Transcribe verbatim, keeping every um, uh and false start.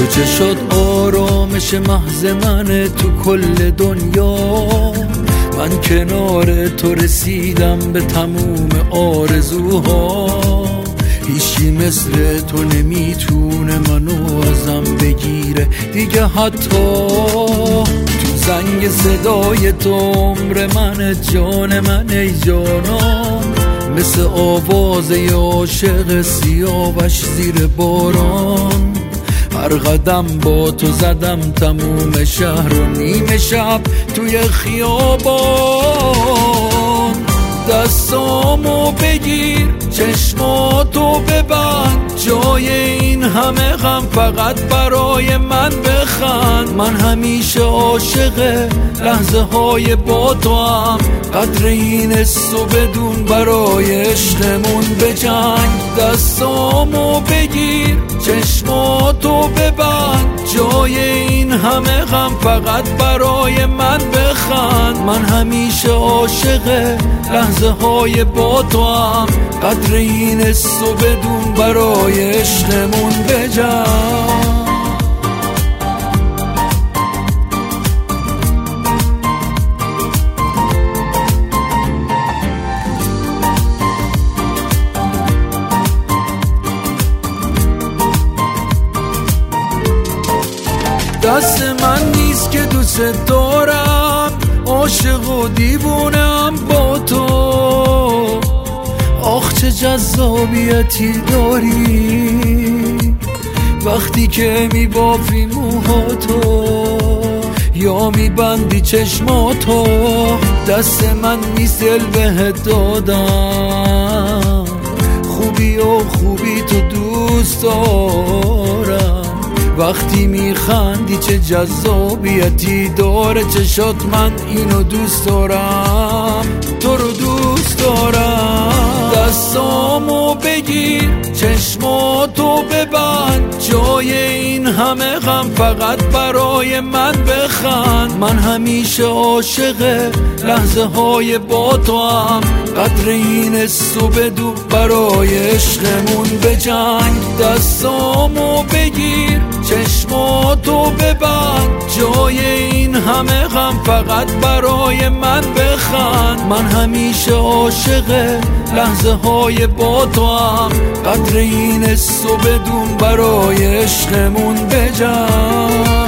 چه شد آرامش محض منه تو کل دنیا. من کنار تو رسیدم به تموم آرزوها. هیچی مثل تو نمیتونه منو ازم بگیره دیگه. حتی تو زنگ صدای تو عمر من، جان من ای جانم، مثل آواز عاشق سیاوش زیر باران. هر قدم با تو زدم تموم شهر و نیمه شب توی خیابان. دستامو بگیر چشماتو ببند، جای این همه غم فقط برای من بخند. من همیشه عاشق لحظه های با تو هم، قدر این حسو بدون برای عشقمون بجنگ. دستامو بگیر چشماتو ببند، جای این همه غم فقط برای من بخند. من همیشه عاشق لحظه های با تو هم، قدر این حسو بدون برای عشقمون بجنگ. دست من نیست که دوست دارم، عاشق و دیوونم با تو. آخ چه جذابیتی داری وقتی که میبافی موهاتو یا میبندی چشماتو. دست من نیست دل بهت دادم، خوبی و خوبی تو دوست دارم. وقتی میخندی چه جذابیتی داره چشات، من اینو دوست دارم، تو رو دوست دارم. دستامو بگیر چشماتو ببند، جای این همه غم فقط برای من بخند. من همیشه عاشق لحظه های با تو هم، قدر این حسو بدون برای عشقمون بجنگ. دستامو بگیر چشماتو ببند، جای این همه غم فقط برای من بخند. من همیشه عاشق لحظه های با تو هم، قدر این حسو بدون برای عشقمون بجنگ.